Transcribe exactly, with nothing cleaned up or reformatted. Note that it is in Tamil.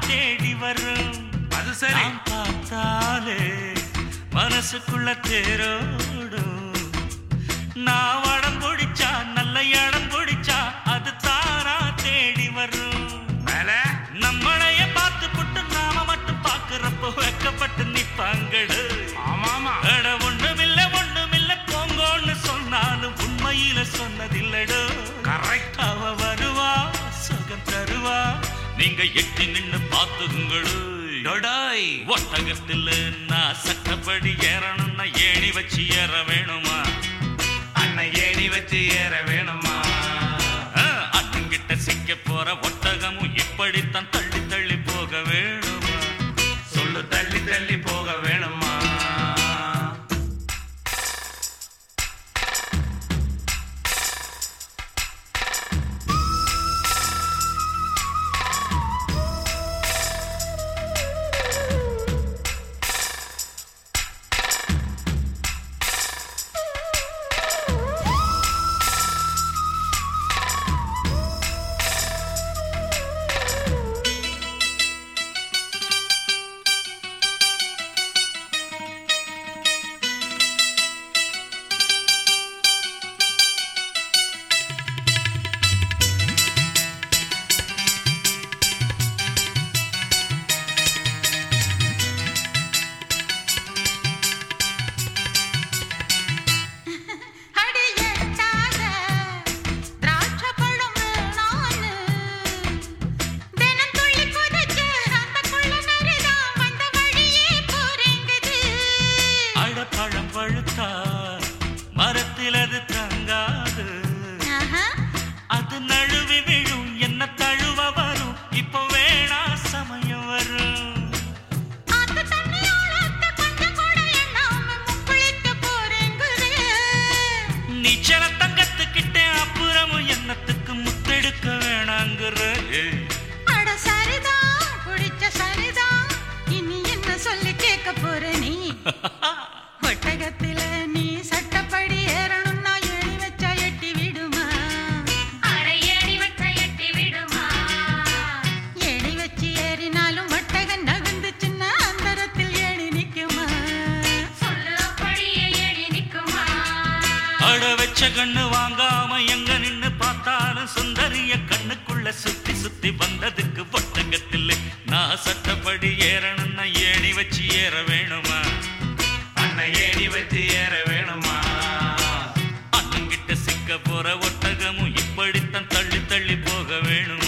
தேடி வரும். அது சரி பார்த்தாலே மனசுக்குள்ள தேரோடும். நான் வடம் பிடிச்சா நல்ல இடம் பிடிச்சா அது தானா தேடி வரும். நம்மளைய பார்த்து புட்டு நாம மட்டும் பாக்குறப்போ வெக்கப்பட்டு நிப்பாங்கடு. அட ஒண்ணுமில்ல ஒண்ணுமில்ல போங்கோன்னு சொன்னாலும் உண்மையில சொன்னதில்லடோ. அவ வருவா சுகம் தருவா நீங்க எட்டி நின்னு பாத்துங்களு. ஒட்டகத்தில் நான் சட்டப்படி ஏறணும்னா ஏணி வச்சு ஏற வேணுமா? அண்ணன் ஏணி வச்சு ஏற வேணுமா? அண்ணங்கிட்ட சிக்க போற ஒட்டகமும் இப்படித்தான் தள்ளி தள்ளி போக வேணுமா? சொல்லு தள்ளி தள்ளி போக வேணுமா? மரத்தில் அது தங்காது, அது நழுவி விழும் என்ன தழுவ வரும். இப்போ வேணா சமயம் வரும். நீச்சல தங்கத்துக்கிட்டே அப்புறமும் என்னத்துக்கு முத்தெடுக்க வேணாங்கிற. இனி என்ன சொல்லி கேட்க போற நீ? ஒட்டகத்தில நீ சட்டப்படி ஏறணும்னா ஏணி வச்சா எட்டி விடுமா? ஏணி வச்சா எட்டி விடுமா? ஏணி வச்சு ஏறினாலும் ஒட்டகம் நகர்ந்துச்சுன்னா அந்தரத்தில் ஏணி நிக்குமா? சொல்லு அப்படியே ஏணி நிக்குமா? அட வச்ச கண்ணு வாங்காம எங்க நின்னு பார்த்தாலும் சுந்தரிய கண்ணுக்குள்ள சுத்தி சுத்தி வந்ததுக்கு ஒட்டகத்தில் நான் சட்டப்படி ஏறணும்னா ஏணி வச்சு ஏற வேணுமா? ஏணி வச்சு ஏற வேணுமா? அண்ணங்கிட்ட சிக்க போற ஒட்டகமும் இப்படித்தான் தள்ளி தள்ளி போக வேணுமா?